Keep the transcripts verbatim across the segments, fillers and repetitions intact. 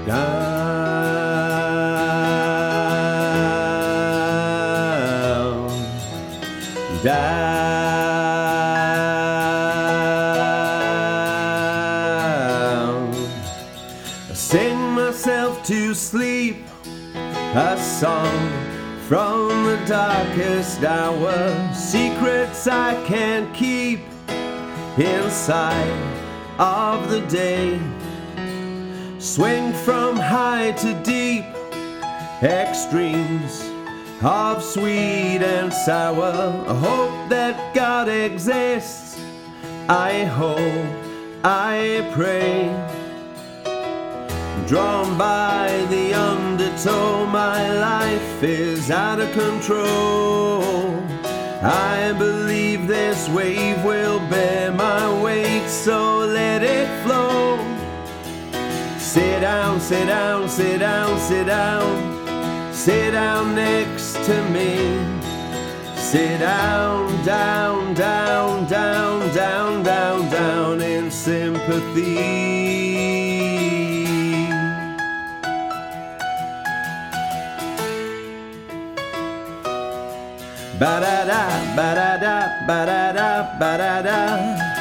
down, down. I sing myself to sleep, a song from the darkest hour, secrets I can't keep inside of the day. Swing from high to deep, extremes of sweet and sour. I hope that God exists, I hope, I pray. Drawn by the undertow, my life is out of control. I believe this wave will bear my weight, so let it flow. Sit down, sit down, sit down, sit down. Sit down next to me. Sit down, down, down, down, down, down, down in sympathy. Ba-da-da, ba-da-da, ba-da-da, ba-da-da,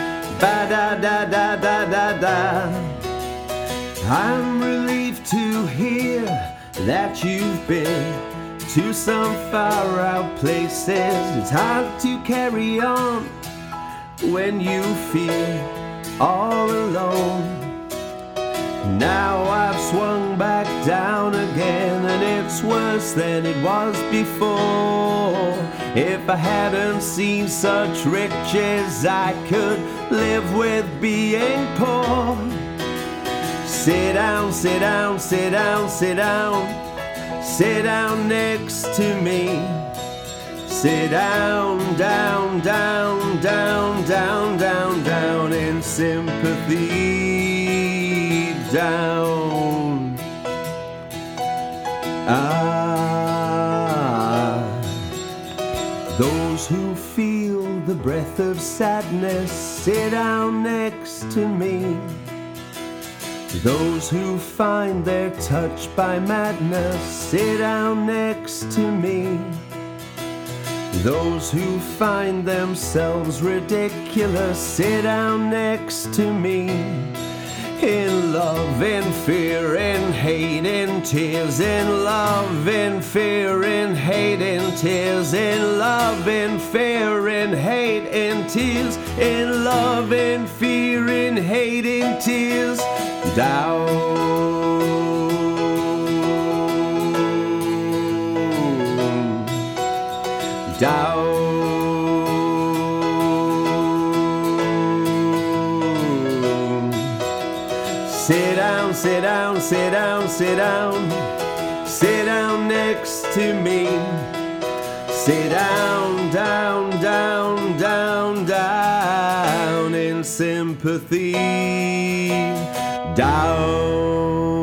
ba-da-da-da-da-da-da. I'm relieved to hear that you've been to some far out places. It's hard to carry on when you feel all alone. Now I've swung back down again, and it's worse than it was before. If I hadn't seen such riches, I could live with being poor. Sit down, sit down, sit down, sit down. Sit down next to me. Sit down, down, down, down, down, down, down in sympathy. Down. Ah, those who feel the breath of sadness, sit down next to me. Those who find they're touched by madness, sit down next to me. Those who find themselves ridiculous, sit down next to me. In love, in fear, in hate, in tears. In love, in fear, in hate, in tears. In love, in fear, in hate, in tears. In love, in fear, in hate, in tears. Down, down. Sit down, sit down, sit down, sit down. Sit down next to me. Sit down, down, down, down, down in sympathy. Down.